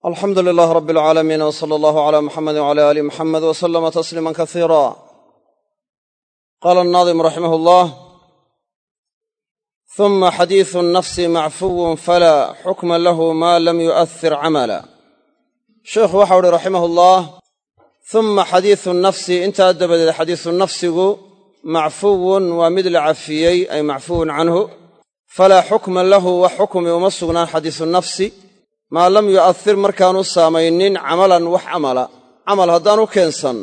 alxamdu lilaah rab alcaalamiin w sala allahu cala muxamedi wcala aali muxamed w salama tasliima kasiira qaala annaadim raximah ullah uma xadiisu nafsi macfuwun falaa xukma lahu maa lam yu'ahir camala sheikhu waxau uhi raximah ullah uma xadiisu nafsi intaa dabadeed xadiisu nafsigu macfuwun waa mid la cafiyey ay macfuwun canhu falaa xukma lahu wax xukmi uma sugnaan xadiisu nafsi maa lam yu'ahir markaanu saamaynin camalan wax camal haddaanu keensan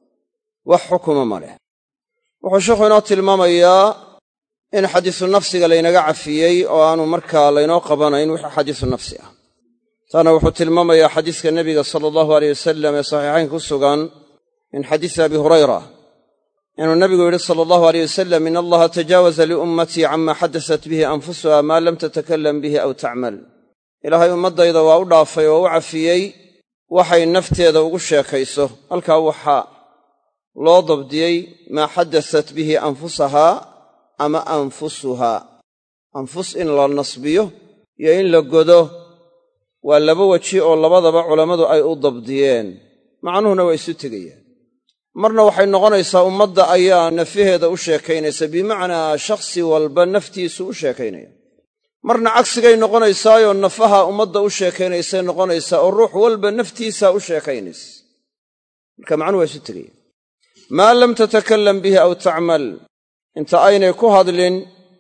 wax xukuma ma leh wuxuu sheikhu inoo tilmaamayaa in xadiisu nafsiga laynaga cafiyey oo aanu markaa laynoo qabanayn wixii xadiisu nafsi ah taana wuxuu tilmaamayaa xadiiska nebiga sala allahu aleyh wasalam ee saxiixaynka ku sugan min xadiisi abi hurayra inuu nebigu yidhi sala allahu aleyh wasalam in allaha tajaawaza liummatii cama xadasat bihi anfusuha maa lam tatakalam bihi aw tacmal ilaahay ummaddayda waa u dhaafay oo u cafiyey waxay nafteeda ugu sheekayso halkaa waxaa loo dabdiyey maa xadasat bihi anfusahaa ama anfusuhaa anfus in la nasbiyo iyo in la godo waa laba weji oo labadaba culammadu ay u dabdiyeen macnuhuna waa isu tegayaan marna waxay noqonaysaa ummadda ayaa nafaheeda u sheekaynaysa bimacnaa shakhsi walba naftiisu u sheekaynaya marna cagsigay noqonaysaayoo nafaha ummadda u sheekaynaysay noqonaysaa oo ruux walba naftiisaa u sheekaynaysa marka macnuhu waa isu tegaya maa lam tatakalam bihi aw tacmal inta aynay ku hadlin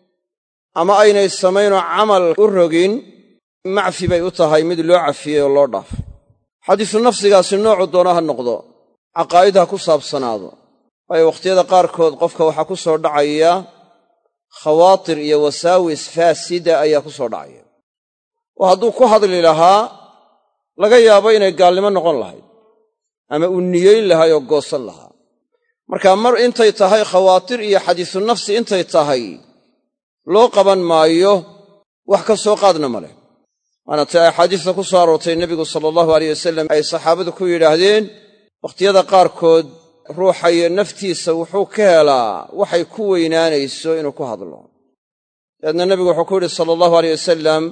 ama aynay samaynoo camal u rogin macfi bay u tahay mid loo cafiyey oo loo dhaafay xadiisu nafsigaasi noocu doona ha noqdo caqaa'id ha ku saabsanaado waayo wakhtiyada qaarkood qofka waxaa ku soo dhacaya khawaatir iyo wasaawis faasida ayaa ku soo dhacaya oo hadduu ku hadli lahaa laga yaabo inay gaalnimo noqon lahayd ama uu niyeyn lahay oo goosan lahaa marka mar intay tahay khawaatir iyo xadiisu nafsi intay tahay loo qaban maayo wax ka soo qaadna ma leh waana tay axaadiista ku soo aroortay nebigu sala allahu aleyh wasalam ay saxaabadu ku yidhaahdeen wakhtiyada qaarkood ruuxayo naftiisa wuxuu ka helaa waxay ku weynaanayso inuu ku hadlo dabeedna nebigu wuxuu ku yidhi sala allahu aleyh wasalam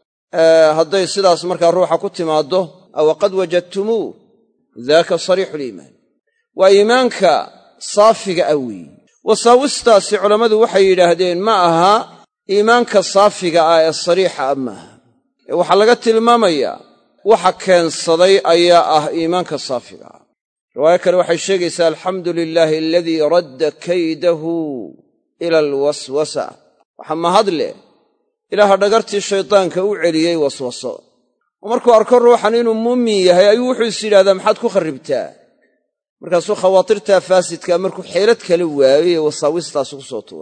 hadday sidaas markaa ruuxa ku timaaddo aw qad wajadtumuu daaka sariixu liimaan waa iimaanka saafiga ah weeye wasaawistaasi culammadu waxay yidhaahdeen ma aha iimaanka saafiga ah ee sariixa ah maaha ee waxaa laga tilmaamayaa waxa keensaday ayaa ah iimaanka saafiga ah riwaayo kale waxay sheegaysaa alxamdu lilaahi aladii radda kaydahu ila alwaswasa waxa mahadle ilaaha dhagartii shaydaanka u celiyey waswaso oo markuu arko ruuxan inuu muumin yahay ayuu wuxuu is yidhahdaa maxaad ku kharribtaa markaasuu khawaatirtaa faasidkaa markuu xeelad kala waayo ee wasaawistaasuu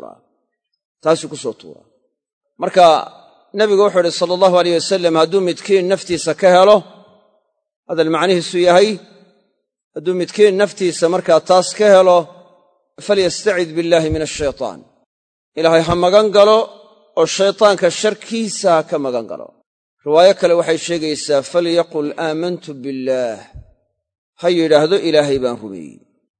ku soo tuuraa marka nebigu wuxuu idhi sala allahu aleyh wasalam hadduu midkiin naftiisa ka helo hadal macnihiisu yahay hadduu midkiin naftiisa markaa taas ka helo falyastacid billaahi min ashaytaan ilaahay ha magan galo oo shaytaanka sharkiisa ha ka magan galo riwaayo kale waxay sheegaysaa falyaqul aamantu billaah ha yidhaahdo ilaahay baan rumeeyey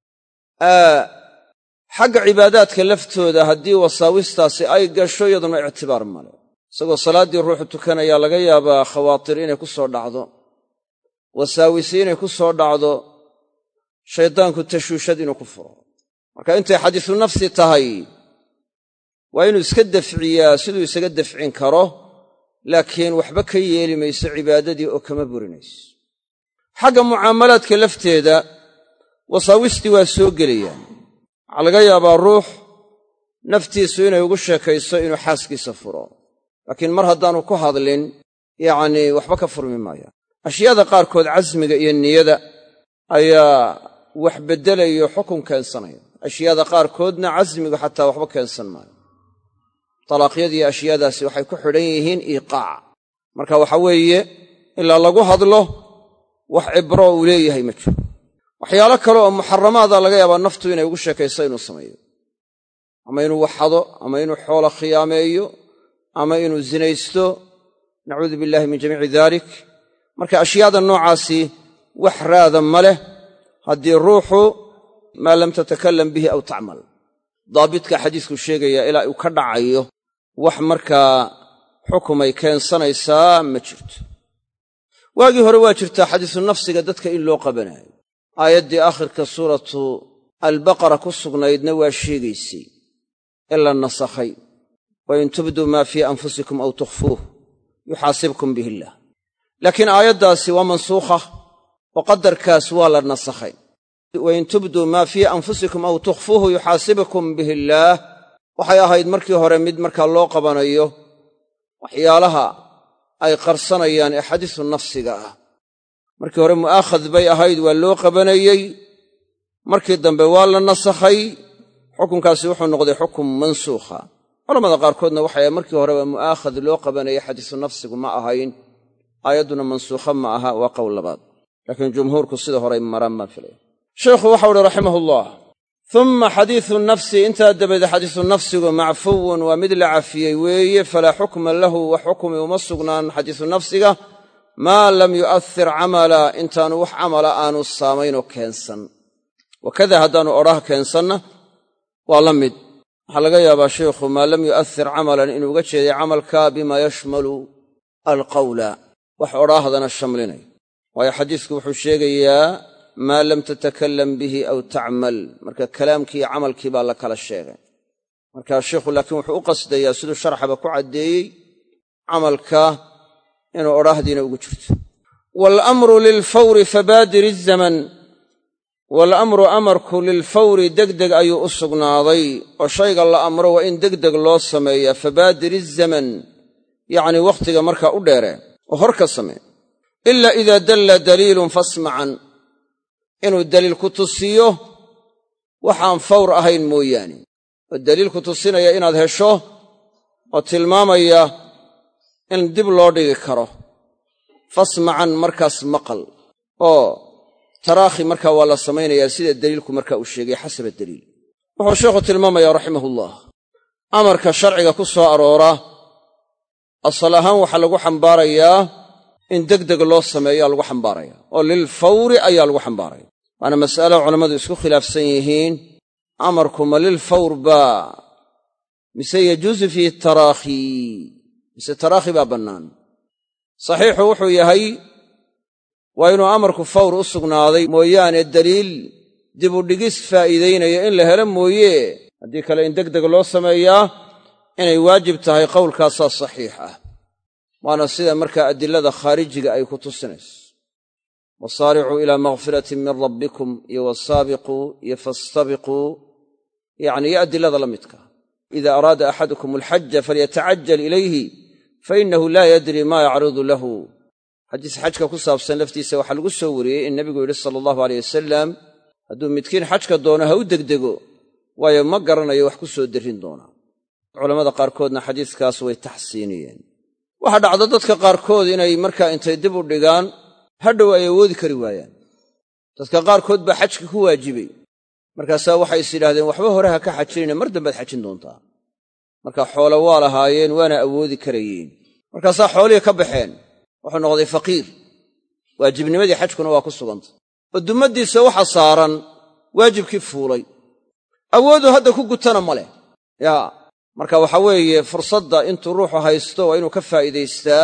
xagga cibaadaadka laftooda haddii wasaawistaasi ay gasho iyaduna ictibaar male isagoo salaaddii ruuxu tukanayaa laga yaabaa khawaatir inay ku soo dhacdo wasaawisi inay ku soo dhacdo shaydaanku tashuushad inuu ku furo marka intay xadiisu nafsi tahay waa inuu iska dafciyaa siduu isaga dafcin karo laakiin waxba ka yeeli mayso cibaadadii oo kama burinayso xagga mucaamalaadka lafteeda wasaawistii waa soo gelayaan waxaa laga yaabaa ruux naftiisu inay ugu sheekayso inuu xaaskiisa furo laakiin mar haddaanu ku hadlin yacnii waxba ka furmi maayaan ashyaada qaarkood casmiga iyo niyada ayaa wax beddelayo xukun keensanaya ashyaada qaarkoodna casmigu xataa waxba keensan maayo talaaqyadiiyo ashyaadaasi waxay ku xidhan yihiin iiqaac marka waxa weeye ilaa lagu hadlo wax cibro uu leeyahay ma jiro waxyaalo kale oo muxaramaada laga yaabaa naftu inay ugu sheekayso inuu sameeyo ama inuu waxado ama inuu xoolo khiyaameeyo ama inuu zinaysto nacuudu billahi min jamiici dalik marka ashyaada noocaasi wax raada ma leh haddii ruuxu maa lam tatakalam bihi aw tacmal daabitka xadiisku sheegaya ilaa uu ka dhacayo wax markaa xukumay keensanaysaa ma jirto waagii hore waa jirtaa xadiisu nafsiga dadka in loo qabanayo. aayaddii aakhirka suuratu albaqara ku sugnaydna waa sheegaysay in la nasakhay wain tubduu maa fii anfusikum aw tukhfuuh yuxaasibkum bihi illaah. laakiin aayaddaasi waa mansuukha oo qadarkaas waa la nasakhay. wain tubduu maa fii anfusikum aw tukhfuuhu yuxaasibkum bihi illaah waxay ahayd markii hore mid markaa loo qabanayo waxyaalaha ay qarsanayaan ee xadiisu nafsiga ah. markii hore mu'aakhad bay ahayd, waa loo qabanayey. markii dambe waa la nasakhay, xukunkaasi wuxuu noqday xukun mansuukha. culamada qaarkoodna waxay markii horeba mu'aakhad loo qabanayay xadiisu nafsigu ma ahayn, aayadduna mansuukha ma aha, waa qowl labaad. laakiin jumhuurku sida horay maraan baan filaya. sheekhu waxau uhi raximahullah, uma xadiisu nafsi, intaa dabadeed xadiisu nafsigu macfuwun waa mid la cafiyey weeye, falaa xukma lahu wax xukmi uma sugnaan xadiisu nafsiga maa lam yu'athir camala, intaanu wax camala aanu saamaynoo keensan. wakada haddaanu odhah keensanna waa la mid. waxaa laga yaabaa sheikhu maa lam yu'athir camalan inuu uga jeeday camalka bimaa yashmalu alqawla, wax odhaahdana shamlinay. waayo xadiisku wuxuu sheegayaa maa lam tatakalam bihi aw tacmal, marka kalaamkii iyo camalkii baa la kala sheegay. marka sheikhu laakiin wuxuu u qasdayaa siduu sharxaba ku caddeeyey camalka inuu odhaahdiina ugu jirto. waalamru lilfawri fabaadir izaman, waalamru amarku lilfawri degdeg ayuu u sugnaaday, oo shayga la amro waa in degdeg loo sameeyaa. fabaadir izaman yacnii wakhtiga markaa u dheere oo hor ka samee. ilaa idaa dalla daliilun fasmacan, inuu daliil ku tusiyo waxaan fawr ahayn mooyaane, oo daliil ku tusinaya inaad hesho oo tilmaamaya in dib loo dhigi karo. fasmacan markaas maqal, oo taraakhi markaa waa la samaynayaa sida daliilku markaa uu sheegay xasaba daliil. wuxuu sheekhu tilmaamayaa raximahullah, amarka sharciga ku soo aroora asal ahaan waxaa lagu xambaarayaa in degdeg loo sameeyaa lagu xambaaraya, oo lilfawri ayaa lagu xambaaraya. waana mas'alo culammadu isku khilaafsan yihiin, amarku ma lilfawr baa mise yajuusu fiihi taraakhi, mise taraakhi baa bannaan. saxiixu wuxuu yahay waa inuu amarku fawr u sugnaaday mooyaane daliil dib u dhigis faa'iidaynaya in la helo mooye, haddii kale in degdeg loo sameeyaa inay waajib tahay qowlkaasaa saxiix ah. waana sida markaa adilada khaarijiga ay ku tusinayso. wasaaricuu ilaa maghfiratin min rabbikum iyo wasaabiquu iyo fastabiquu, yacni iyo adilada la midka. ida araada axadukum alxaja falyatacajal ilayhi fainahu laa yadri maa yacridu lahu. xadiis xajka ku saabsan laftiisa waxaa lagu soo wariyey in nebigu yidhi sala allahu aleyh wasalam, hadduu midkiin xajka doono ha u degdego, waayo ma garanayo wax ku soo derrin doona. culammada qaarkoodna xadiiskaas way taxsiiniyeen. waxaa dhacda dadka qaarkood inay markaa intay dib u dhigaan hadhow ay awoodi kari waayaan. dadka qaarkood baa xajka ku waajibay, markaasaa waxay is yidhahdeen waxba hore ha ka xajinayna mar dambaad xajin doontaa. marka xoolo waa lahaayeen waana awoodi karayeen, markaasaa xoolihii ka baxeen, wuxuu noqday faqiir. waajibnimadii xajkuna waa ku sugantay, oo dummaddiisa waxa saaran waajibkii fuulay, awoodu hadda ku gutana ma leh. yaa marka waxaa weeye fursadda intuu ruuxu haysto waa inuu ka faa'iidaystaa,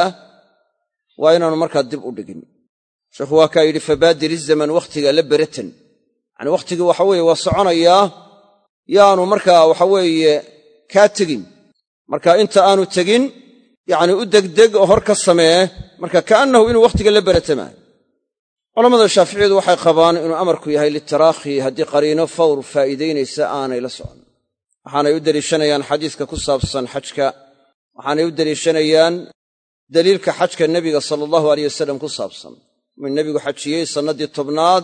waa inaanu markaa dib u dhigin. sheekhu waa kaa yidhi fabaadir izaman, wakhtiga la beratan, yacanii wakhtigii waxa weeye waa soconayaa, yaanu markaa waxa weeye kaa tegin. marka inta aanu tegin yacni u degdeg oo hor ka samee, marka ka'annahu inuu wakhtiga la beratamaayo. culammada shaaficiyadu waxay qabaan inuu amarku yahay litaraakhi haddii qariino fawr faa'iidaynaysa aanay la socon. waxaanay u deliishanayaan xadiiska ku saabsan xajka, waxaanay u deliishanayaan daliilka xajka nebiga sala allahu aleyh wasalam ku saabsan. min nebigu xajiyey sannaddii 10aad,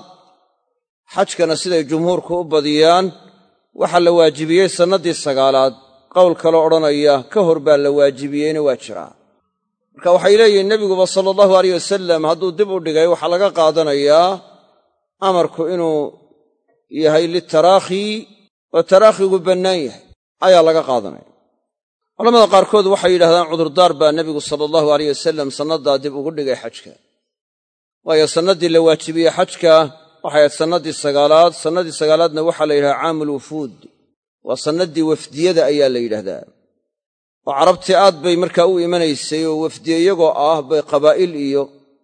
xajkana siday jumhuurku u badiyaan waxaa la waajibiyey sannaddii 9aad. qowl kaloo odhanaya ka hor baa la waajibiyeyna waa jiraa. marka waxay leeyihiin nebiguba sala allahu aleyh wasalam hadduu dib u dhigay waxaa laga qaadanayaa amarku inuu yahay litaraakhi, oo taraakhigu bannaan yahay ayaa laga qaadanaya. culamada qaarkood waxay yidhahdaan cudurdaar baa nebigu sala allahu aleyh wasalam sannadaa dib ugu dhigay xajka, waayo sannaddii la waajibiyey xajka waxay ahayd sannaddii 9aad. sannaddii 9aadna waxaa la yidhahdaa caamulwufuud, waa sannaddii wafdiyada ayaa la yidhaahdaa. oo carabtii aad bay markaa u imanaysay, oo wafdiye iyagoo ah bay qabaa'il iyo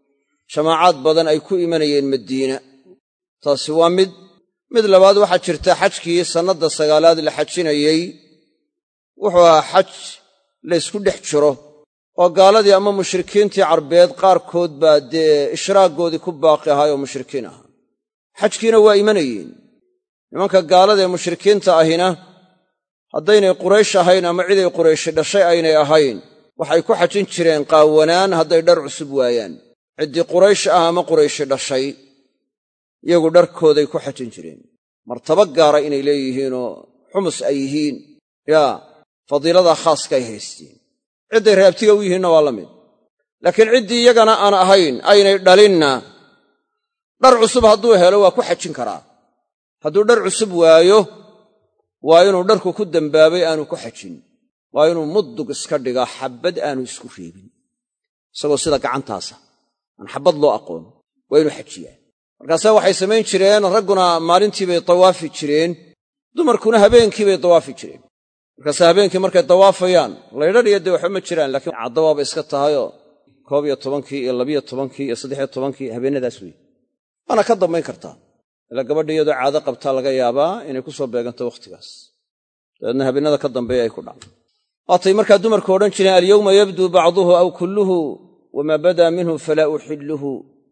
jamaacaad badan ay ku imanayeen madiina. taasi waa mid labaad waxaa jirta xajkii sannadda 9aad la xajinayey wuxuu ahaa xaj laysku dhex jiro oo gaaladii ama mushrikiintii carbeed qaarkood baa dee ishraaggoodii ku baaqi ahaay oo mushrikiin ahaa. xajkiina waa imanayeen. nimanka gaalada ee mushrikiinta ahina haddaynay Quraysh ahayn ama ciday Qurayshi dhashay aynay ahayn waxay ku xajin jireen qaawanaan hadday dhar cusub waayaan. ciddii Quraysh ah ama Qurayshi dhashay iyagu dharkooday ku xajin jireen. martaba gaara inay leeyihiinoo xumus ay yihiin fadiilada khaaska ay haysteen. cidday raabtiga u yihiinna waa la mid. laakiin ciddii iyagana aan ahayn aynay dhalinna dhar cusub hadduu helo waa ku xajin karaa. hadduu dhar cusub waayo waa inuu dharku ku dembaabay aanu ku xajin. waa inuu muddug iska dhigaa xabbad aanu isku reebin isagoo sida gacantaasa aan xabbad loo aqoon waa inuu xajiyaa. markaase waxay samayn jireen ragguna maalintii bay tawaafi jireen, dumarkuna habeenkii bay tawaafi jireen. markaase habeenkii markay tawaafayaan laydhadhiyo dee waxba ma jiraan, laakiin cadda waaba iska tahayoo 11kii iyo 12kii iyo 13kii habeennadaas wey. waana ka dambayn kartaa ilaa gabadha iyadoo caado qabtaa laga yaabaa inay ku soo beeganto wakhtigaas, dabeedna habeennada ka dambeeya ay ku dhacdo. waatay markaa dumarku odhan jireen alyawma yabduu bacduhu aw kulluhu wamaa badaa minhu falaa uxilluhu.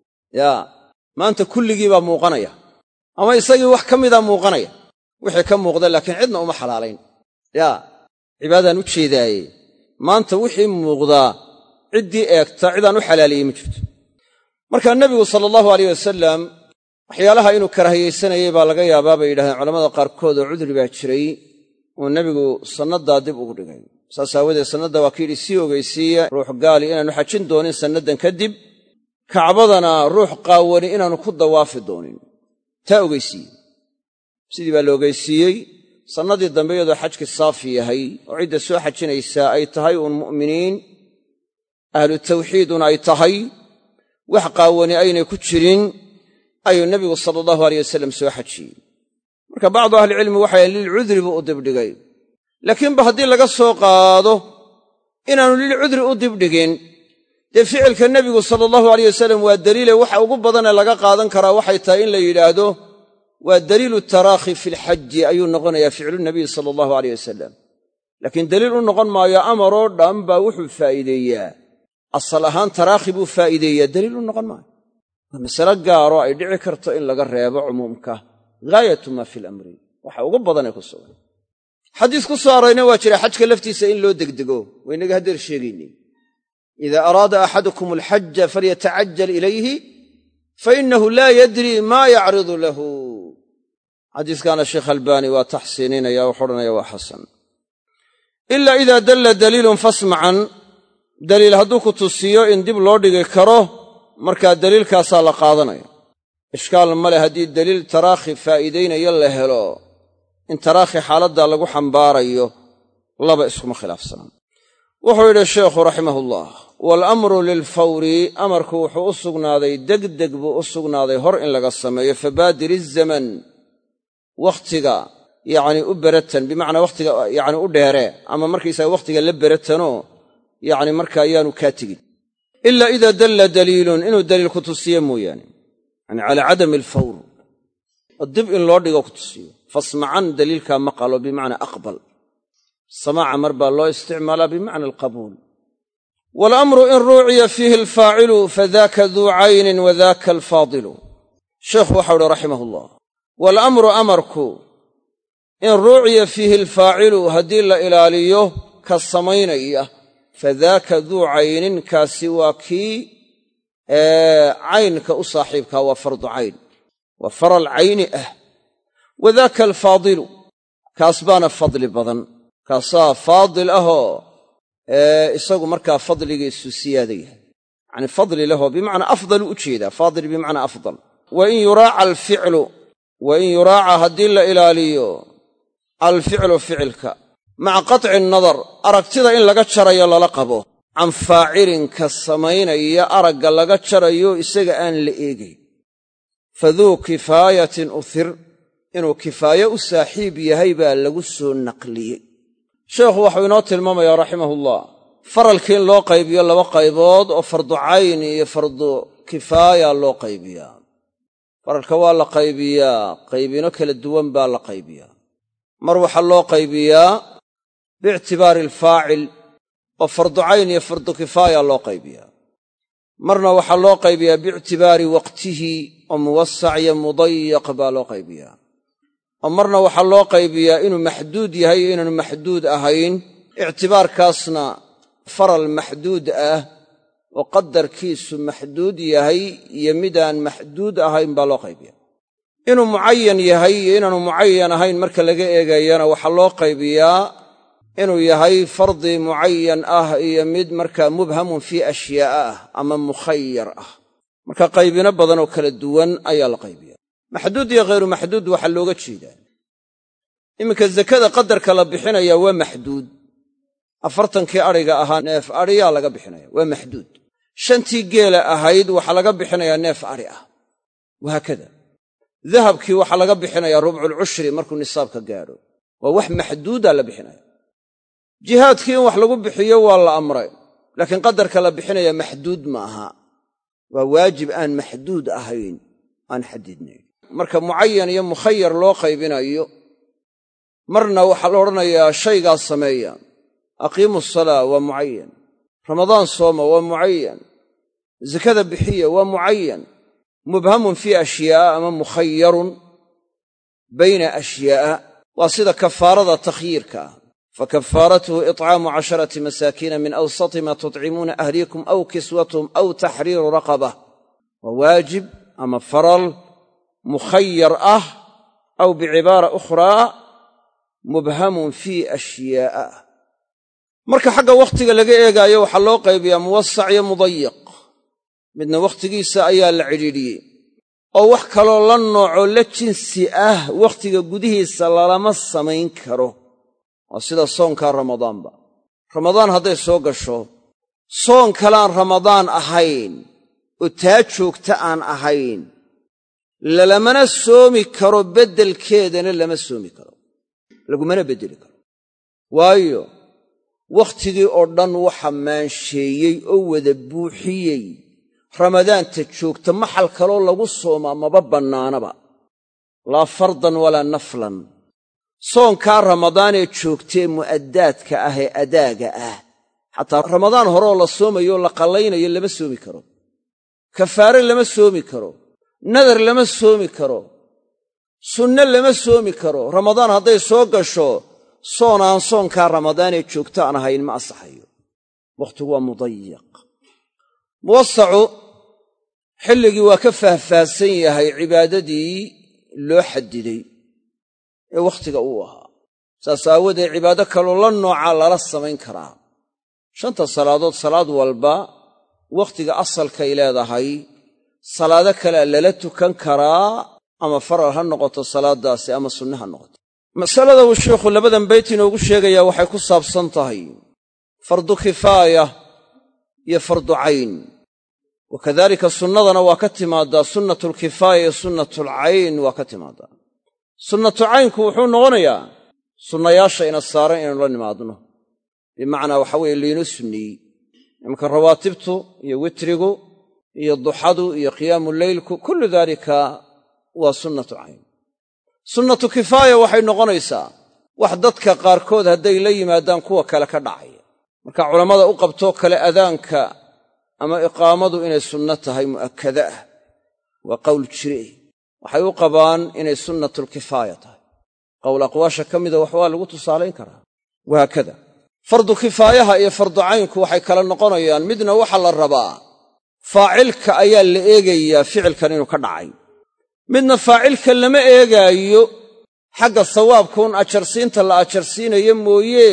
maanta kulligii baa muuqanaya ama isagii wax ka mida muuqanaya. wixii ka muuqda laakiin cidna uma xalaalayn. cibaadaan u jeedaaye maanta wixii muuqdaa ciddii eegta cidaan u xalaaliyey ma jirto. markaa nebigu sala allahu alayh wasalam waxyaalaha inuu karahiyaysanayey baa laga yaabaa bay yidhahdeen culamada qaarkood oo cudri baa jiray uu nebigu sannadaa dib ugu dhigay. saas aawadeed sannadda waa kayidhi sii ogaysiiya ruux gaali inaannu xajin doonin sannadan kadib, kacbadana ruux qaawani inaannu ku dawaafi doonin. taa ogaysiiye. sidii baa la ogaysiiyey. sannadii dambe iyadoo xajkii saafi yahay oo cidda soo xajinaysaa ay tahay uun mu'miniin ahlu tawxiidun ay tahay, wax qaawani aynay ku jirin, ayuu nebigu sala allahu alayh wasalam soo xajiyey. marka bacdu ahlicilmi waxay lilcudri buu u dibdhigay. laakiinba haddii laga soo qaado inaannu lilcudri u dibdhigin, dee ficilka nebigu sala allahu alayh wasalam waa daliile waxa ugu badanee laga qaadan karaa waxay tahay in la yidhaahdo waa daliilu taraakhi fi lxaji ayuu noqonayaa ficlu nabiy sala allahu alayh wasalam. laakiin daliil u noqon maayo amaroo dhan baa wuxuu faa'iideeyaa asal ahaan taraakhi buu faa'iideeyaa, daliil u noqon maayo. waa masale gaaro ay dhici karto in laga reebo cumuumka gaayatu maa fi lamri, waxa ugu badanee ku sugan. xadiis ku soo arrayna waa jira xajka laftiisa in loo degdego, waynaga haddeer sheegaynay idaa araada axadukum alxaja falyatacajal ilayhi fainahu laa yadri maa yacridu lahu. xadiiskaana sheekh albaani waa taxsiininaya wuxu odhanaya waa xasan. ilaa idaa dalla daliilun fasmacan, daliil hadduu ku tusiyo in dib loo dhigi karo markaa daliilkaasaa la qaadanaya. ishkaal ma leh haddii daliil taraakhi faa'iidaynayo la helo in taraakhi xaaladdaa lagu xambaarayo, laba iskuma khilaafsanaan. wuxuu yidhi sheekhu raximahullah waalamru lilfawri, amarku wuxuu u sugnaaday degdeg buu u sugnaaday hor in laga sameeyo. fabaadir izaman, wakhtiga yacni u beratan, bimacnaa wakhtiga yacni u dheeree, ama markaysaga wakhtiga la beratanoo yacni markaa ayaanu kaa tegin. ilaa idaa dalla daliilun, inuu daliil ku tusiyo mooyaane, yani calaa cadami alfawr, oo dib in loo dhigo ku tusiyo. fasmacan daliilkaa maqalo bimacnaa aqbal. samaaca mar baa loo isticmaalaa bimacna alqabuul. waalamru in ruuciya fiihi alfaacilu fadaaka duu caynin wadaaka alfaadilu. sheekhu waxau uhi raximahullah waalamru amarku in ruuciya fiihi alfaacilu, haddii la ilaaliyo ka samaynaya, fadaaka duu caynin, kaasi waa kii caynka u saaxiibkaa, waa fardu cayn, waa faral cayni ah. wadaaka alfaadilu, kaas baana fadli badan, kaasaa faadil ahoo isagu markaa fadligiisu siyaada yahay, yacni fadli lahoo bimacnaa afdalu u jeedaa, faadil bimacnaa afdal. wain yuraaca alficlu, wain yuraaca haddii la ilaaliyo alficlu ficilka, maca qaطci nadar, aragtida in laga jarayo lala qabo, can faacilin ka samaynaya aragga laga jarayo isaga aan la eegayn. faduu kifaayatin uhir, inuu kifaaye u saaxiib yahay baa lagu soo naqliyey. sheekhu waxuu inoo tilmaamayaa raximahullah faralkii in loo qaybiyo laba qaybood oo fardu cayn iyo fardu kifaaya loo qaybiyaa. faralka waa la qaybiyaa, qaybino kala duwan baa la qaybiyaa. mar waxaa loo qaybiyaa biictibaari alfaacil oo fardu cayn iyo fardu kifaaya loo qaybiyaa. marna waxaa loo qaybiyaa biictibaari waqtihi oo muwasac iyo mudayaq baa loo qaybiyaa. oo marna waxaa loo qaybiyaa inuu maxduud yahay iyo inaanu maxduud ahayn. ictibaarkaasna faral maxduud ah oo qadarkiisu maxduud yahay iyo midaan maxduud ahayn baa loo qaybiyaa. inuu mucayan yahay iyo inaanu mucayan ahayn marka laga eegayana waxaa loo qaybiyaa inuu yahay fardi mucayan ah iyo mid markaa mubhamun fii ashyaa'a ah ama mukhayar ah. marka qaybino badan oo kala duwan ayaa la qaybiyaa. maxduud iyo ghayru maxduud waxaa looga jeedaa iminka zakada qadarka la bixinaya waa maxduud. 40kii adhiga ahaa neef adhiyaa laga bixinaya, waa maxduud. 5tii geela ahayd waxaa laga bixinayaa neef adhi ah, wahaakada. dahabkii waxaa laga bixinayaa rubculcushri markuu nisaabka gaadho, waa wax maxduuda la bixinaya. jihaadkii in wax lagu bixiyo waa la amray, laakiin qadarka la bixinaya maxduud ma aha, waa waajib aan maxduud ahayn, aan xadidnayn. marka mucayan iyo mukhayar loo qaybinayo, marna waxaa la odhanayaa shaygaas sameeya, aqiimu asalaa waa mucayan, ramadaan sooma waa mucayan, zakada bixiya waa mucayan. mubhamun fii ashyaa'a ama mukhayarun bayna ashyaa'a waa sida kafaarada takhyiirka ah. fakafaaratuhu itcaamu 10 masaakiina min awsati ma tutcimuuna ahliikum aw kiswatuhum aw taxriiru raqabah. waa waajib ama faral mukhayar ah, aw bicibaara ukhraa mubhamun fii ashyaa'a. marka xagga wakhtiga laga eegaayo waxaa loo qaybiyaa muwasac iyo mudayiq. midna wakhtigiisa ayaa la cidhiidhiyey oo wax kaloo la noocoo la jinsi ah wakhtiga gudihiisa lalama samayn karo. waa sida soonkaa ramadaanba. ramadaan hadday soo gasho, soon kalaan ramadaan ahayn oo taa joogta aan ahayn lalamana soomi karo, beddelkeedana lama soomi karo, lagumana beddeli karo. waayo wakhtigii oo dhan waxa maansheeyey oo wada buuxiyey ramadaanta joogta. maxal kaloo lagu soomaa maba bannaanaba, laa fardan walaa naflan. soonkaa ramadaanee joogtee mu'addaadka ah ee adaaga ah, xataa ramadaan horeoo la soomayooo la qallaynayo lama soomi karo, kafaare lama soomi karo, nadar lama soomi karo, sunne lama soomi karo. ramadaan hadday soo gasho, soon aan soonkaa ramadaanee joogta aan ahayn ma asaxayo. wakhtigu waa mudayiq. muwasacu xilligii waa ka faahfaahsan yahay cibaadadii loo xadiday ee wakhtiga uu ahaa. saas aawadeed cibaado kaloo la noocaa lala samayn karaa. 5 salaadood salaad walba wakhtiga asalkay leedahay, salaado kalea lala tukan karaa, ama faral ha noqoto salaaddaasi ama sunne ha noqoto. masalada uu sheikhu labadan bayt inoogu sheegayaa waxay ku saabsan tahay fardu kifaaya iyo fardu cayn. wakadaalika sunnadana waa ka timaadaa, sunnatulkifaaya iyo sunnatulcayn waa ka timaadaa. sunnatu caynku wuxuu noqonayaa sunnayaasha ina saaran inaynu la nimaadno, bimacnaa waxa weeye laynoo sunneeyey. imanka rawaatibtu iyo witrigu iyo duxadu iyo qiyaamu leylku, kullu daalika waa sunnatu cayn. sunnatu kifaaya waxay noqonaysaa wax dadka qaarkood hadday la yimaadaan kuwa kale ka dhacaya. marka culammada u qabtoo kale adaanka ama iqaamadu inay sunno tahay mu'akkada ah, waa qowl jire. waxay u qabaan inay sunnatulkifaaya tahay. qowl aqwaasha ka mida wax waa lagu tusaalayn karaa, wahaakada. fardu kifaayaha iyo fardu caynku waxay kala noqonayaan, midna waxa la rabaa faacilka ayaa la eegayaa ficilkan inuu ka dhacay, midna faacilka lama eegaayo, xagga sawaabkuun ajarsiinta la ajarsiinayo mooye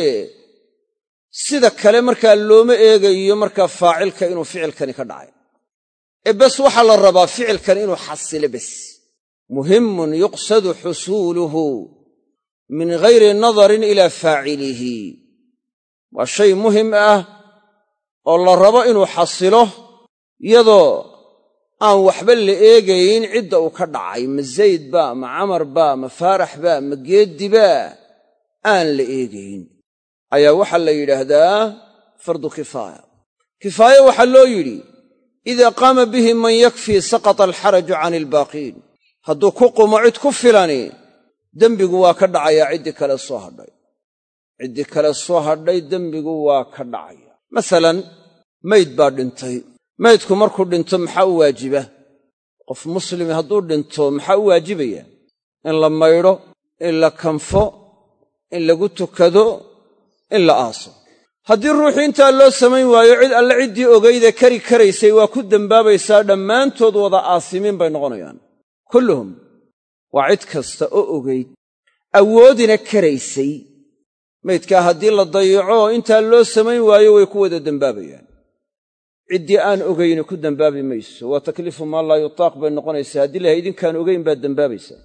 sida kale markaa looma eegayo markaa faacilka inuu ficilkani ka dhacay. bes waxaa la rabaa ficilkan inuu xasilo bes. muhimun yuqsadu xusuuluhu min ghayri nadarin ilaa faacilihi. waa shay muhim ah oo la rabo inuu xasilo iyadoo aan waxba la eegayn cidda uu ka dhacay, ma zayd baa, ma camar baa, ma faarax baa, ma geeddi baa, aan la eegayn ayaa waxaa la yidhaahdaa fardu kifaaya. kifaaya waxaa loo yidhi idaa qaama bihi man yakfii saqata alxaraju cani albaaqiin. hadduu ku qumo cid ku filani dembigu waa ka dhacayaa ciddii kale soo hadhay. ciddii kale soo hadhay dembigu waa ka dhacaya. masalan, mayd baa dhintay. maydku markuu dhinto maxaa u waajiba? qof muslimi hadduu dhinto maxaa u waajibaya? in la maydho, in la kanfo, in lagu tukado, in la aaso. haddii ruuxii intaa loo samayn waayo cid alle ciddii ogayde kari karaysay waa ku dembaabaysaa, dhammaantood wada aasimiin bay noqonayaan. kulluhum waa cid kasta oo ogayd awoodina karaysay. maydkaa haddii la dayaco intaa loo samayn waayo way ku wada dembaabayaan. ciddii aan ogayni ku dembaabi mayso. waa takliifu maa laa yutaaq bay noqonaysaa. haddii lahay idinkaan ogayn baad dembaabaysaa.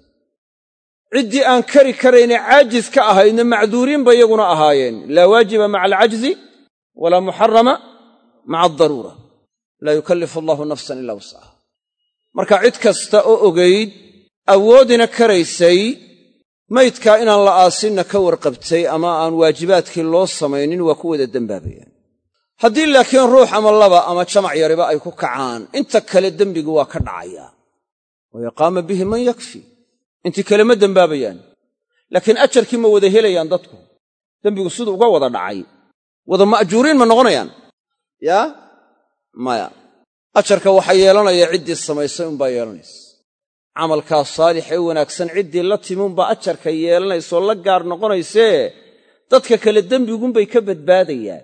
ciddii aan kari karayne caajiz ka ahaydna macduuriin bay iyaguna ahaayeen. laa waajiba maca alcajzi walaa muxarama maca aldaruura. laa yukallifu allahu nafsan ilaa wuscaha. marka cid kasta oo ogayd awoodina karaysay maydkaa inaan la aasinna ka warqabtay ama aan waajibaadkii loo samaynin waa ku wada dembaabayaan. haddii laakiin ruux ama laba ama jamac yariba ay ku kacaan inta kale dembigu waa ka dhacayaa. wa yaqaama bihi man yakfi. intii kale ma dembaabayaan. laakiin ajarkii ma wada helayaan dadku? dembigu siduu uga wada dhacay wada ma'juuriin ma noqonayaan? yaa maya. ajarka waxaa yeelanaya ciddii samaysay unbaa yeelanaysa. camalkaa saalix ee wanaagsan ciddii la timi unbaa ajarka yeelanaysoo la gaar noqonaysee dadka kale dembigunbay ka badbaadayaan.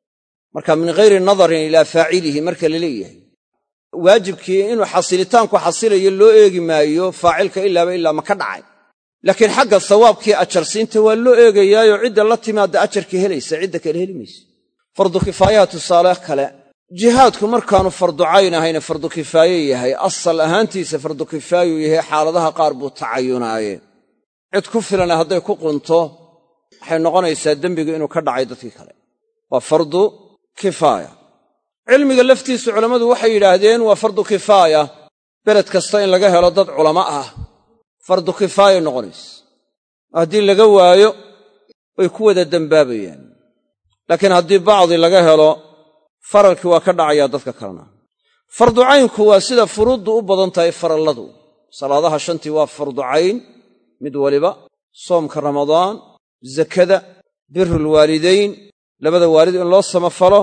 marka min ghayri nadarin ilaa faacilihi marka la leeyahay, waajibkii inuu xasilitaanku xasilayo loo eegi maayo faacilka ilaaba ilaa ma ka dhacay. laakiin xagga sawaabkii ajarsiinta waa loo eegayaayo cidda la timaadda ajarkii helaysa, cidda kale heli mayso. fardu kifaayaha tusaale kale, jihaadku markaanu fardu cayn ahayna fardu kifaaye yahay, asal ahaantiisa fardu kifaayuu yahay, xaaladaha qaar buu tacayunaaye. cid ku filana hadday ku qunto waxay noqonaysaa dembigu inuu ka dhacay dadkii kale. waa fardu kifaaya. cilmiga laftiisu culammadu waxay yidhaahdeen waa fardu kifaaya. beled kasta in laga helo dad culamo ah fardu kifaaya noqonaysa. haddii laga waayo way ku wada dembaabayaan. laakiin haddii bacdi laga helo faralkii waa ka dhacayaa dadka kalena. fardu caynku waa sida furuuddu u badan tahay faralladu. salaadaha shantii waa fardu cayn mid waliba, soomka ramadaan, zakada, birulwaalidayn, labada waalid in loo samafalo,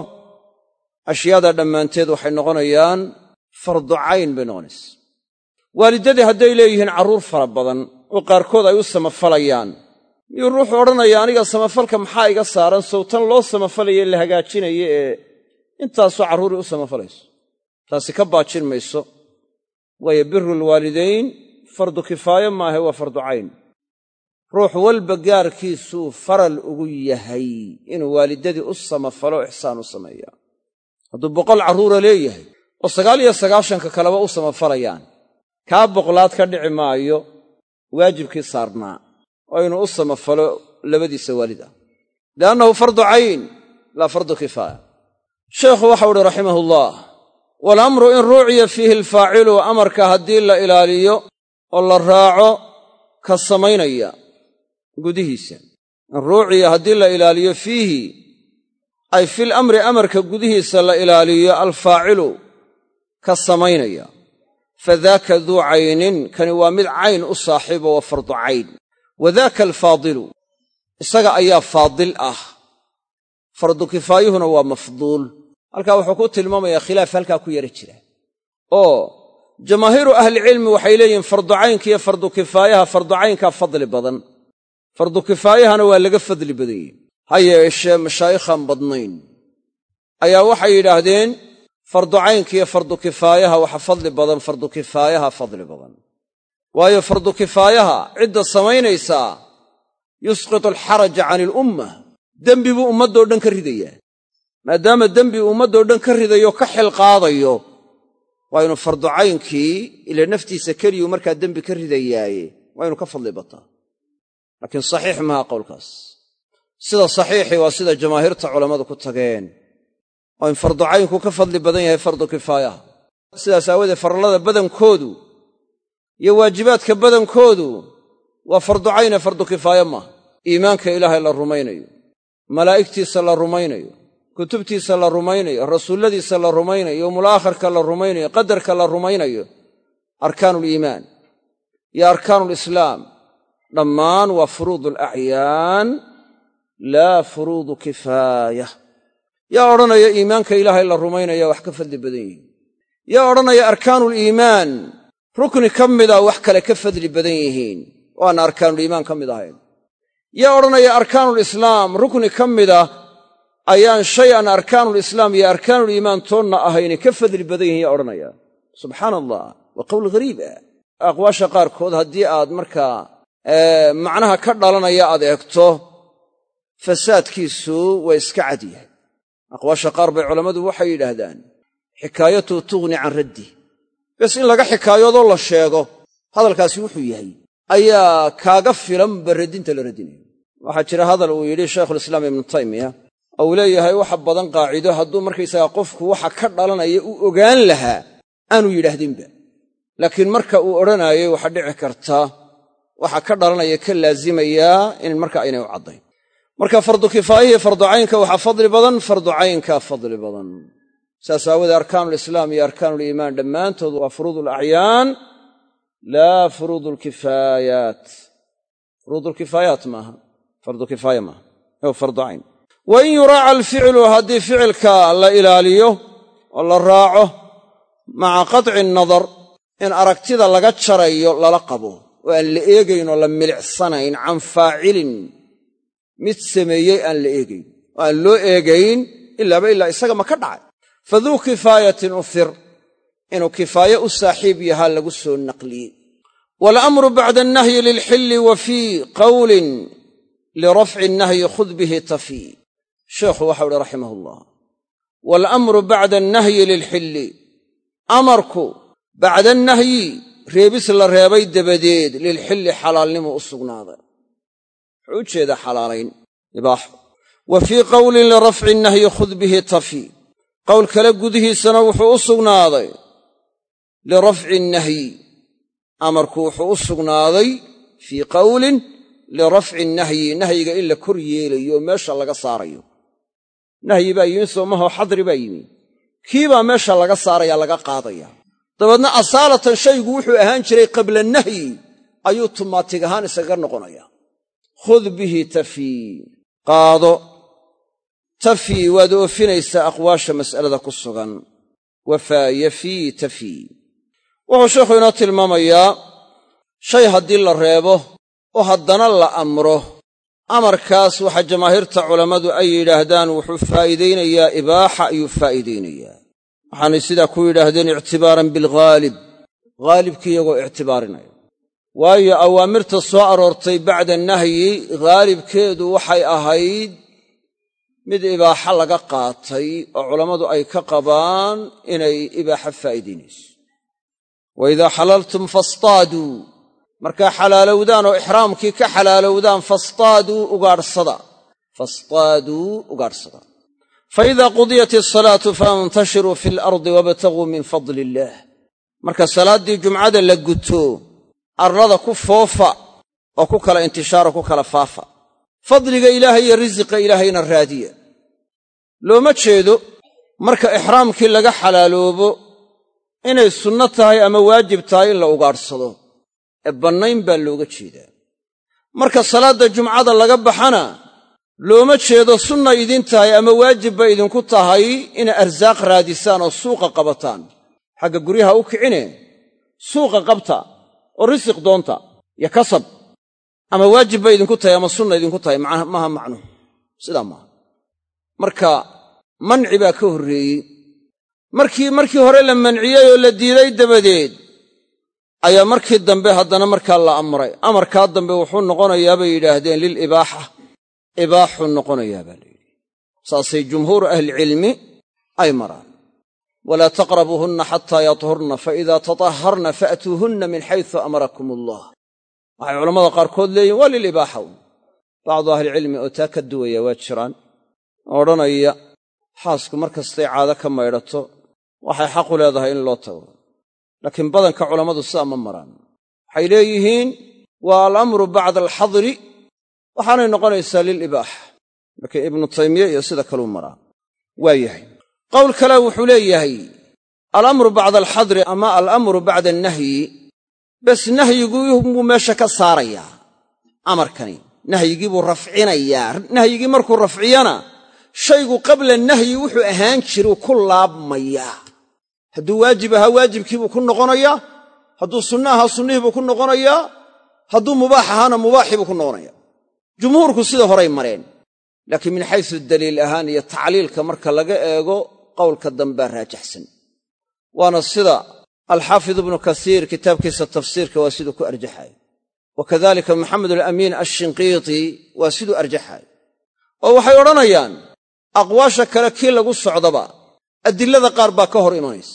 ashyaada dhammaanteed waxay noqonayaan fardu cayn bay noqonaysa. waalidadii hadday leeyihiin carruur fara badan oo qaarkood ay u samafalayaan, miyuu ruuxu odhanaya aniga samafalka maxaa iga saaran? sawtan loo samafalaye la hagaajinaye ee intaasoo carruurii u samafalayso. taasi ka baajin mayso. waayo birulwaalidayn fardu kifaaye maahe waa fardu cayn. ruux walba gaarkiisuu faral ugu yahay inuu waalidadii u samafalo ixsaan u sameeyaa. hadduu 100 carruura leeyahay oo 99 kaleba u samafalayaan, kaa 100aad ka dhici maayo waajibkii saarnaa oo inuu u samafalo labadiisa waalid ah. li'annahu fardu cayn laa fardu kifaaya. sheekhu waxau uhi raximahullah, walamru in ruuciya fiihi alfaacilu, amarka haddii la ilaaliyo oo la raaco ka samaynaya gudihiisa. in ruuciya haddii la ilaaliyo fiihi ay fil amri, amarka gudihiisa la ilaaliyo alfaacilu ka samaynaya, fadaaka duu caynin, kani waa mid cayn u saaxiibo waa fardu cayn. wadaaka alfaadilu, isaga ayaa faadil ah. fardu kifaayuhuna waa mafduul. halkaa wuxuu ku tilmaamayaa khilaaf halkaa ku yara jira oo jamaahiiru ahlicilmi waxay leeyihiin fardu caynka iyo fardu kifaayaha fardu caynkaa fadli badan, fardu kifaayahana waa laga fadli badan yihi. ha yeeshee mashaayikhaan badnayn ayaa waxay yidhaahdeen fardu caynka iyo fardu kifaayaha waxa fadli badan, fardu kifaayaha fadli badan. waayo fardu kifaayaha cidda samaynaysaa yusqitu alxaraja cani ilumma, dembi buu ummaddoo dhan ka ridayaa. maadaama dembi ummaddoo dhan ka ridayo ka xilqaadayo, waa inuu fardu caynkii ila naftiisa keliyuu markaa dembi ka ridayaaye waa inuu ka fadli bataa. laakiin saxiix maaha qowlkaas. sida saxiixii waa sida jamaahiirta culammadu ku tageen, oo in fardu caynku ka fadli badan yahay fardu kifaayaha. sidaas aawadeed farallada badankoodu iyo waajibaadka badankoodu waa fardu cayne fardu kifaaya maaha. iimaanka ilaahay la rumaynayo, malaa'igtiisa la rumaynayo, kutubtiisa la rumaynayo, rasuulladiisa la rumaynayo, yowmul aakhirka la rumaynayo, qadarka la rumaynayo, arkaanuliimaan iyo arkaanulislaam dhammaan waa furuudul acyaan laa furuudu kifaaya. yaa odhanaya iimaanka ilaahay la rumaynaya wax ka fadli badan yihiin? yaa odhanaya arkaanuliimaan rukni ka mida wax kale ka fadli badan yihiin oo aan arkaanuliimaan ka mid ahayn? yaa odhanaya arkaanulislaam rukni ka mida ayaan shay aan arkaanulislaam iyo arkaanuliimaan toonna ahayni ka fadli badan yihiin yaa odhanaya? subxaana allah, waa qowl ghariib ah. aqwaasha qaarkood haddii aad markaa macnaha ka dhalanaya aad eegto fasaadkiisu waa iska cad yahay. aqwaasha qaar bay culammadu waxay yidhaahdaan xikaayatu tughni can raddi, bes in laga xikaayoodoo la sheego hadalkaasi wuxuu yahay ayaa kaaga filanba radinta la radinayo. waxaa jira hadal uu yidhi shaykhulislaam ibnu taymiya oo uu leeyahay waxa badan qaacido hadduu markaysagaa qofku waxa ka dhalanaya u ogaan lahaa aanu yidhaahdinba, laakiin marka uu odhanaayay waxa dhici karta waxa ka dhalanaya ka laazimayaa in marka aynay u caddayn. marka fardu kifaayihi fardu caynka waxaa fadli badan fardu caynkaa fadli badan. saas aawadee arkaanulislaam iyo arkaanuliimaan dhammaantood waa furuudul acyaan laa furuudulkifaayaat. furuudulkifaayaat maaha, fardu kifaaya maaha, oo fardu cayn. wa in yuraaca alficlu haddii ficilka la ilaaliyo oo la raaco maca qatci nadar, in aragtida laga jarayo lala qabo oo aan la eegayn oo la milicsanayn can faacilin mid sameeyey aan la eegayn oo aan loo eegayn ilaaba ilaa isaga ma ka dhacay. faduu kifaayatin uhir, inuu kifaaye u saaxiib yahaa lagu soo naqliyey. waalamru bacda annahyi lilxilli wa fii qawlin lirafci annahyi khud bihi tafii. sheekhu waxau uhi raximahullah, waalamru bacda annahyi lilxilli, amarku bacda annahyi reebis la reebay dabadeed lilxilli xalaalnimu u sugnaaday. wuxuu u jeedaa xalaalayn, ibaaxo. wa fii qawlin lirafci annahyi khud bihi tafii, qowl kale gudihiisana wuxuu u sugnaaday lirafci nnahyi, amarku wuxuu u sugnaaday fii qawlin lirafci nnahyi, nahyiga in la kor yeelayo oo meesha laga saarayo. nahyi baa yimi soomahoo xadri baa yimi, kii baa meesha laga saaraya laga qaadaya. dabeedna asaalatan shaygu wuxuu ahaan jiray qabla nahyi ayuu tumaatig ahaan isaga noqonaya. khud bihi tafii, qaado. tafii waad oofinaysaa aqwaasha mas'alada ku sugan. wafaa yafii tafii. wuxuu sheekhu inoo tilmaamayaa shay haddii la reebo oo haddana la amro, amarkaas waxa jamaahiirta culammadu ay yidhaahdaan wuxuu faa'iidaynayaa ibaaxa ayuu faa'iidaynayaa. waxaanay sidaa ku yidhaahdeen ictibaaran bilghaalib, haalibkii iyagoo ictibaarinaya. waayo awaamirta soo aroortay bacda nahyi haalibkeedu waxay ahayd mid ibaaxa laga qaatay oo culammadu ay ka qabaan inay ibaaxa faa'iidaynayso. wa idaa xalaltum fastaaduu, markaa xalaalowdaan oo ixraamkii ka xalaalowdaan fastaaduu ugaadhsada. fastaaduu ugaadhsada. faidaa qudiyat asalaatu faintashiruu fi alardi wabtaguu min fadli illaah, marka salaaddii jumcada la guto arlada ku foofa oo ku kala intishaaro ku kala faafa, fadliga ilaahay iyo risiqa ilaahayna raadiya. looma jeedo marka ixraamkii laga xalaaloobo inay sunno tahay ama waajib tahay in la ugaadhsado, ee bannayn baa looga jeedaa. marka salaadda jumcada laga baxana looma jeedo sunna idin tahay ama waajib bay idinku tahay inay arsaaq raadisaan oo suuqa qabataan. xagga guryaha u kicine suuqa qabta oo risiq doonta iyo kasab, ama waajib bay idinku tahay ama sunna idinku tahay maaha macnuhu sidaa maaha. marka manci baa ka horreeyey. markii hore la manciyey oo la diiday dabadeed ayaa markii dambe haddana markaa la amray. amarkaa dambe wuxuu noqonayaa bay yidhaahdeen lilibaaxa, ibaaxuu noqonayaa baa la yidhi. saasay jumhuuru ahlicilmi ay maraan. walaa taqrabuuhunna xataa yatahurna faidaa tatahharna fa'tuuhunna min xaysu amarakum allah. waxay culammada qaarkood leeyihin waa lilibaaxa. bacdu ahlicilmi oo taa ka duwaya waa jiraan oo odhanaya xaasku mar kastay caado ka maydhato waxay xaqu leedahay in loo tago. laakiin badanka culammadu sidaa ma maraan. waxay leeyihiin waa alamru bacda alxadri, waxaanay noqonaysaa lilibaaxa. laakiin ibnu taymiya iyo sida kaluu maraa. waa yahay qowl kale wuxuu leeyahay alamru bacda alxadri ama alamru bacda annahyi bas nahyigii buu meesha ka saarayaa amarkani nahyigii buu rafcinayaa nahyigii markuu rafciyana shaygu qabla nahyi wuxuu ahaan jiruu ku laabmayaa hadduu waajib ahaa waajibkiibuu ku noqonayaa hadduu sunno ahaa sunnihiibuu ku noqonayaa hadduu mubaax ahaana mubaaxiibuu ku noqonayaa jumhuurku sida horay mareen laakiin min xaysu daliil ahaan iyo tacliilka marka laga eego qowlka dambaa raajaxsan waana sida alxaafid ibnu kasiir kitaabkiisa tafsiirka waa siduu ku arjaxayo wa kadalika maxamed alamiin ashinqiiti waa siduu arjaxayo oo waxay odhanayaan aqwaasha kale kii lagu socdaba adilada qaar baa ka hor imanaysa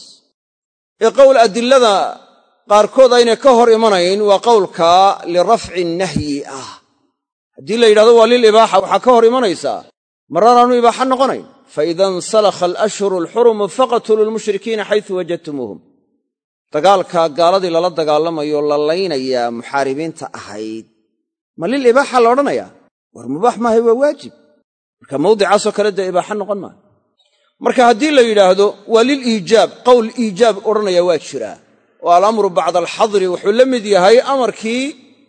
ee qowl adilada qaarkood aynay ka hor imanayn waa qowlka lirafci nahyi ah haddii la yidhahdo waa lilibaaxa waxaa ka hor imanaysaa maranaanu ibaaxa noqonayn faida insalakha alashhuru alxurumu faqtuluu lmushrikiina xaysu wajadtumuuhum dagaalkaa gaaladii lala dagaalamayo la laynayaa muxaaribiinta ahayd ma lilibaaxa la odhanayaa war mubaax maahay waa waajib marka mawdicaasoo kale dee ibaaxa noqon maayo marka haddii la yidhaahdo waa liliijaab qowl iijaab odhanaya waa jiraa oo alamru bacda alxadri wuxuu la mid yahay amarkii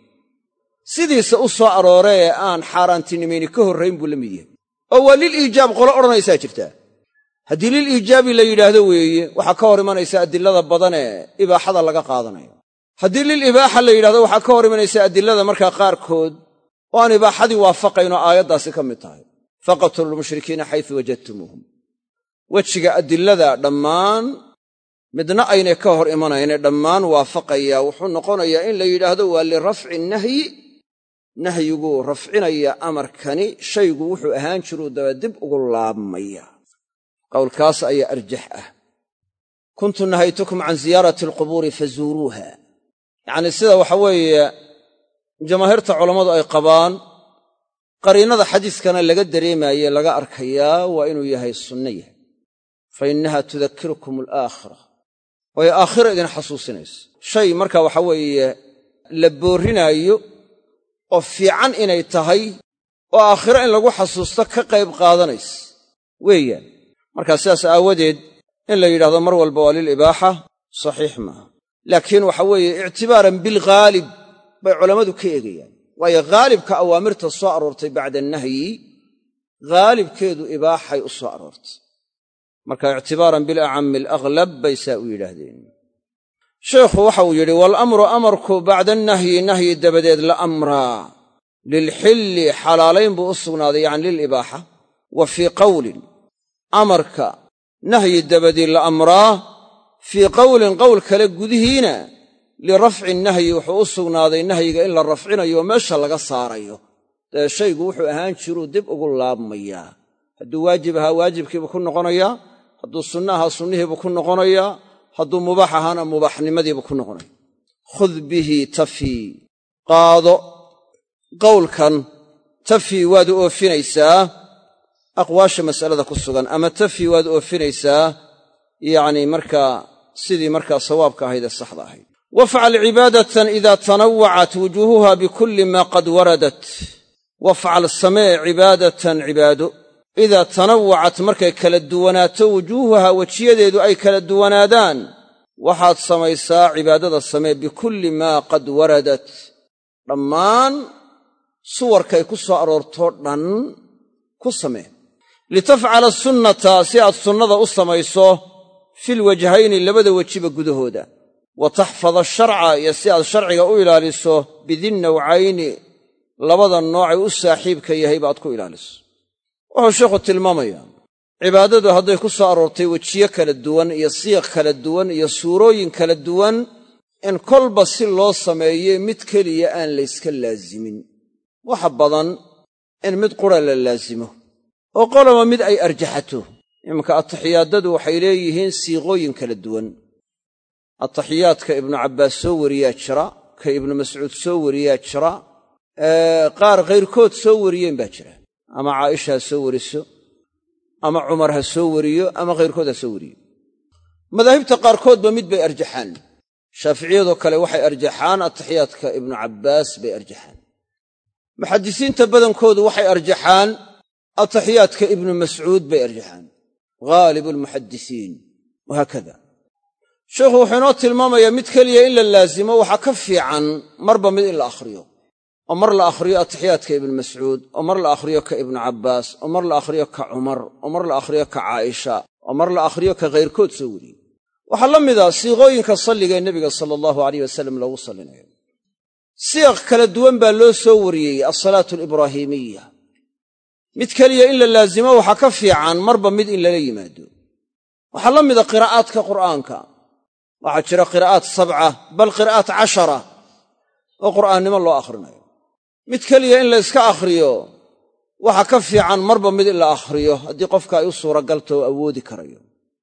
sidiisa u soo aroore ee aan xaaraantinimayni ka horrayn buu la mid yahay oo waa liliijaab qolo odhanaysaa jirtaa haddii liliijaabi la yidhaahdo weeye waxaa ka hor imanaysa adilada badan ee ibaaxada laga qaadanayo haddii lilibaaxa la yidhahdo waxaa ka hor imanaysa adilada markaa qaarkood oo aan ibaaxadii waafaqayn oo aayaddaasi ka mid tahay faqtulu lmushrikiina xaysu wajadtumuuhum wejiga adilada dhammaan midna aynay ka hor imanayne dhammaan waafaqayaa wuxuu noqonayaa in la yidhaahdo waa lirafci nahyi nahyiguu rafcinaya amarkani shaygu wuxuu ahaan jiruu daba dib ugu laabmaya qowlkaas ayaa arjax ah kuntu nahaytukum can ziyaarati alqubuuri fazuuruuha yacnii sida waxa weeye jamaahiirta culammadu ay qabaan qariinada xadiiskana laga dareemaaye laga arkayaa waa inuu yahay sunno yahay fa innaha tudakirukum alaakhira way aakhira idin xasuusinayso shay marka waxa weeye la boorrinaayo oo fiican inay tahay oo aakhiro in lagu xasuusto ka qayb qaadanaysa weeyaan markaa sidaas aawadeed in la yidhahdo mar walba waa lilibaaxa saxiix maaha laakiin waxa weeye ictibaaran bilghaalib bay culammadu ka eegayaan waayo haalibka awaamirta soo aroortay bacda annahyi haalibkeedu ibaaxay u soo aroortay marka ictibaaran bilacammi alaghlab bay saa u yidhaahdeen sheekhu waxa uu yidhi waalamru amarku bacda annahyi nahyi dabadeed la amraa lilxilli xalaalayn buu u sugnaaday yacni lilibaaxa wa fii qowlin amarka nahyi dabadii la amraa fii qowlin qowl kale gudihiina lirafci nahyi wuxuu u sugnaaday nahyiga in la rafcinayo oo meesha laga saarayo dee shaygu wuxuu ahaan jiruu dib ugu laabmayaa hadduu waajib ahaa waajibkiibuu ku noqonayaa hadduu sunno ahaa sunnihiibuu ku noqonayaa hadduu mubaax ahaana mubaaxnimadiibuu ku noqonaya khud bihi tafii qaado qowlkan tafii waad u oofinaysaa aqwaasha mas'alada ku sugan ama tafii waad oofinaysaa yacnii markaa sidii markaa sawaabka ahayd ee saxda ahayd wafcal cibaadatan idaa tanawacat wujuuhuha bikulli maa qad waradat wafcal samee cibaadatan cibaado idaa tanawacat markay kala duwanaato wujuuhuha wejiyadeedu ay kala duwanaadaan waxaad samaysaa cibaadada samee bikulli maa qad waradat dhammaan suwarkay ku soo aroortoo dhan ku samee litafcala sunnata si aad sunnada u samayso filwajhayni labada wejiba gudahooda wa taxfada asharca iyo si aad sharciga u ilaaliso bidinnawcayni labada noocay u saaxiibka yahay baad ku ilaaliso wuxuu sheikhu tilmaamayaa cibaadadu hadday ku soo aroortay wejiyo kala duwan iyo siiq kala duwan iyo suurooyin kala duwan in kolba si loo sameeye mid keliya aan layska laasimin waxa badan in mid qura la laasimo oo qoloba mid ay arjaxato imanka ataxiyaadadu waxay leeyihiin siiqooyin kala duwan ataxiyaadka ibnu cabbaas soo wariyaa jira ka ibnu mascuud soo wariyaa jira qaar kayrkood soo wariyeen baa jira ama caaisha ha soo wariso ama cumar ha soo wariyo ama kayrkood ha soo wariyo madaahibta qaarkoodba mid bay arjaxaan shaaficiyadoo kale waxay arjaxaan ataxiyaadka ibnu cabbaas bay arjaxaan muxaddisiinta badankoodu waxay arjaxaan ataxiyaadka ibnu mascuud bay arjaxaan ghaalibu almuxaddisiin wahaakada sheekhu wuxuu inoo tilmaamayaa mid keliya in la laasimo waxaa ka fiican marba mid in la akhriyo oo mar la akhriyo atixiyaadka ibnu mascuud oo mar la akhriyo ka ibnu cabbaas oo mar la akhriyo ka cumar oo mar la akhriyo ka caaisha oo mar la akhriyo ka kayrkood soo wariyey waxaa la mida siiqooyinka salliga ee nebiga sala allahu alayh wasalam loogu sallinayo siiq kala duwan baa loo soo wariyey alsalaatu alibraahiimiya mid keliya in la laasimo waxaa ka fiican marba mid in lala yimaado waxaa la mida qiraa'aadka qur'aanka waxaa jira qiraa'aat 7 bal qiraa'aat 10 oo qur'aannimo loo akhrinayo mid keliya in la iska akhriyo waxaa ka fiican marba mid in la akhriyo haddii qofka ay u suuragalto oo awoodi karayo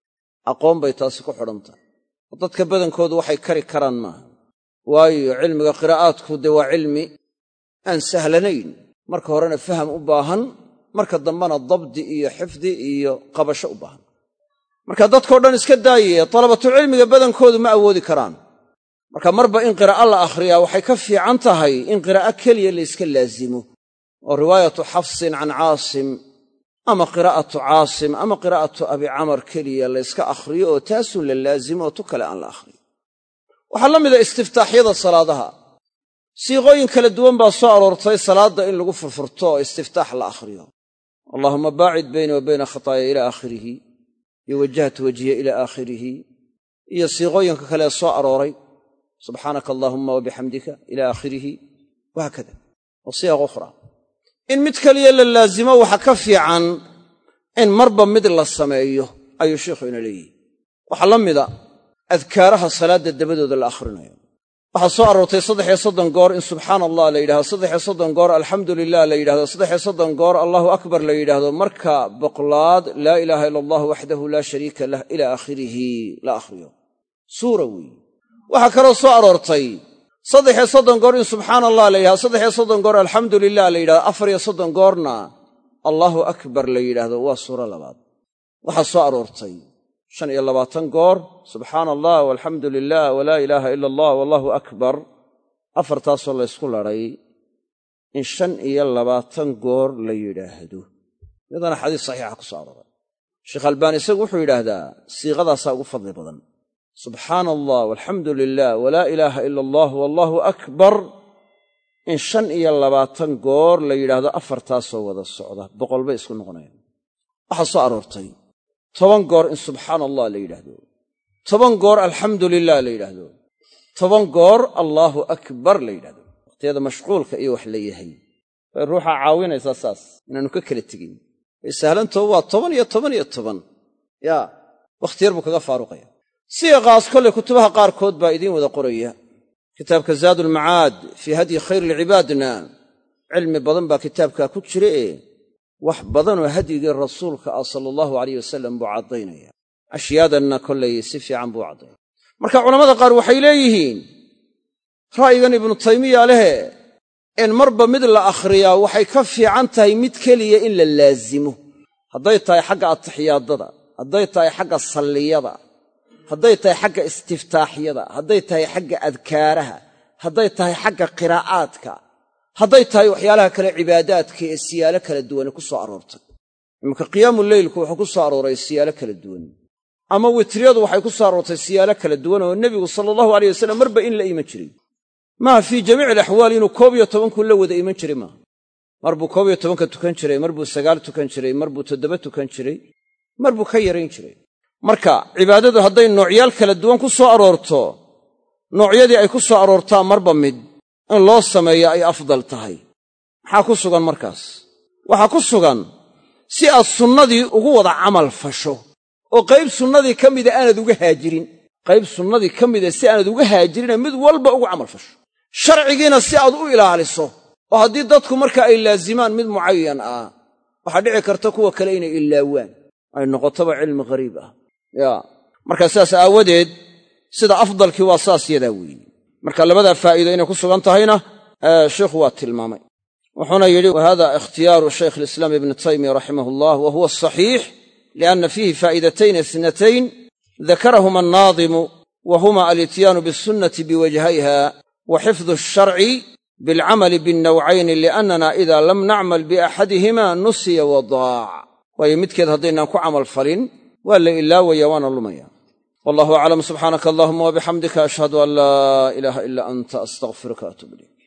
aqoon bay taasi ku xidhantahay oo dadka badankoodu waxay kari karaan maaha waayo cilmiga qiraa'aadku dee waa cilmi aan sahlanayn marka horena faham u baahan marka dambena dabdi iyo xifdi iyo qabasho u baahan marka dadkao dhan iska daayaya dalabatulcilmiga badankoodu ma awoodi karaan marka marba in qiraa'o la akhriyaa waxay ka fiican tahay in qiraa'o keliya la iska laasimo oo riwaayatu xafsin can caasim ama qiraa'atu caasim ama qiraa'atu abi camar keliya la yska akhriyo oo taasun la laasimo oo tu kale aan la akhriyo waxaa la mida istiftaaxyada salaadaha siiqooyin kala duwan baa soo aroortay salaadda in lagu furfurto oo istiftaax la akhriyo allaahumma baacid bayni wa bayna khataaya ilaa aakhirihi iyo wajahtu wajhiya ilaa aakhirihi iyo siiqooyinka kale ee soo arooray subxaanaka allaahumma wa bixamdika ilaa aakhirihi wahaakada wa siyaaq ukhra in mid keliya la laasimo waxa ka fiican in marba mid la sameeyo ayuu sheikhu ina leeyihi waxaa la mida adkaaraha salaadda dabadooda la akhrinayo waxaa soo aroortay 33 goor in subxaana allah la yidhahdo 33 goor alxamdu lilah la yidhahdo 33 goor allahu akbar la yidhaahdo marka boqolaad laa ilaaha ila allah waxdahu laa shariika lah ilaa aakhirihi la akhriyo suura weeye waxaa kaloo soo aroortay 33 goor in subxaana allah la yidhahdo 33 goor alxamdu lilah la yidhahdo 34 goorna allahu akbar la yidhaahdo waa suuro labaad waxaa soo aroortay 25 goor subxaana allah walxamdu lilah walaa ilaaha ila allah wallahu akbar afartaasoo la ysku ladhay in 25 goor la yidhaahdo iyadana xadiis saxiixa ku soo arooray sheekh albaani isagu wuxuu yidhaahdaa siiqadaasaa ugu fadli badan subxaana allah walxamdu lilah walaa ilaaha ila allah wallahu akbar in 25 goor la yidhaahdo afartaasoo wada socda boqol bay isku noqonayaan waxaa soo aroortay 10 goor in subxaana allah la yidhaahdo 10 goor alxamdu lilah la yidhaahdo 10 goor allaahu akbar la yidhahdo waqhtiyada mashquulka iyo wax la yahay way ruuxa caawinaysaa saas inaannu ka kala tegin way sahlantoo waa 10 iyo 10 iyo 10 yaa wakhti yar buu kaga faaruqaya siiqaas kollay kutubaha qaarkood baa idiin wada qoraya kitaabka zaadulmacaad fii hadyi khayr alcibaadna cilmi badan baa kitaabkaa ku jira wax badanoo hadyigii rasuulka ah sala allahu alayh wasalam buu caddaynaya ashyaadanna kollay si fiican buu caddaynaya marka culammada qaar waxay leeyihiin ra'yigan ibnu taymiya lehe in marba mid la akhriyaa waxay ka fiican tahay mid keliya in la laasimo hadday tahay xagga atixiyaadada hadday tahay xagga salliyada hadday tahay xagga istiftaaxyada hadday tahay xagga adkaaraha hadday tahay xagga qiraa'aadka hadday tahay waxyaalaha kale cibaadaadka ee siyaalo kala duwane ku soo aroortay iminka qiyaamu leylku wuxuu ku soo arooray siyaalo kala duwan ama witriyadu waxay ku soo aroortay siyaalo kala duwan oo nebigu sala allahu alayh wasalam marba in la iman jiray maaha fii jamiici alaxwaal inuu 11 la wada iman jiray maaha mar buu 11 tukan jiray mar buu 9 tukan jiray mar buu 7 tukan jiray mar buu ka yarayn jiray marka cibaadadu hadday noocyaal kala duwan ku soo aroorto noocyadii ay ku soo aroortaa marba mid in loo sameeyo ay afdal tahay maxaa ku sugan markaas waxaa ku sugan si aad sunnadii ugu wada camal fasho oo qayb sunnadii ka mida aanad uga haajirin qayb sunnadii ka mida si aanad uga haajirina mid walba ugu camal fasho sharcigiina si aad u ilaaliso oo haddii dadku marka ay laazimaan mid mucayan ah waxaa dhici karta kuwa kale inay ilaawaan ay noqotoba cilmi qariib ah yaa markaa sidaas aawadeed sida afdalkii waa saas yadaa weeye marka labadaa faa'iido inay ku sugan tahayna sheikhu waa tilmaamay wuxuuna yidhi wahada ikhtiyaaru shaykh alislaam ibni taymiya raximah allah wa huwa asaxiix lianna fiihi faa'idatayn ithnatayn dakarahuma annaadimu wa huma alityaanu biasunnati biwajhayha wa xifdu alsharci bilcamali binnawcayni liannana ida lam nacmal biaxadihima nusiya wadaac waayo midkeed haddaynaan ku camal falin waa la ilaawaya waana lumaya. wallahu aclam. subxaanaka allahuma wabixamdika ashhadu an laa ilaaha ila anta astaqfiruka atuub ilayk.